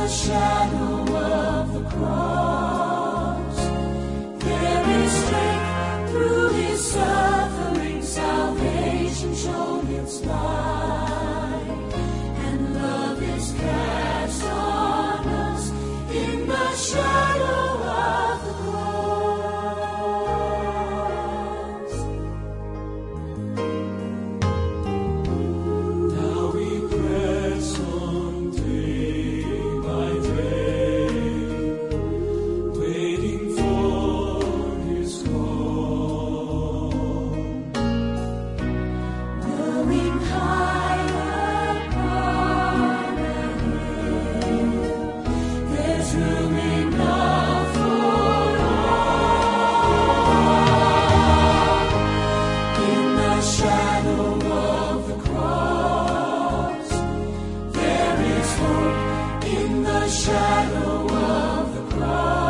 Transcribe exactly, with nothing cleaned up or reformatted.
the shadow of the cross, there is strength through his suffering, salvation shown its light, and love is cast on us in the shadow of the cross. Now we press on day by day, waiting for his call, knowing high upon the hill there's room enough for all. In the shadow of the cross, there is hope. In the shadow of the cross,